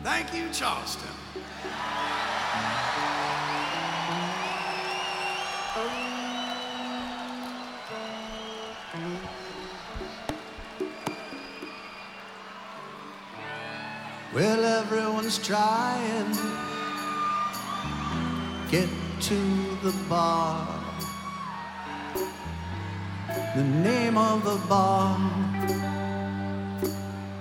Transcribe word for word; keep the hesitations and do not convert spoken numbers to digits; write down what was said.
Thank you, Charleston. Well, everyone's trying to get to the bar. The name of the bar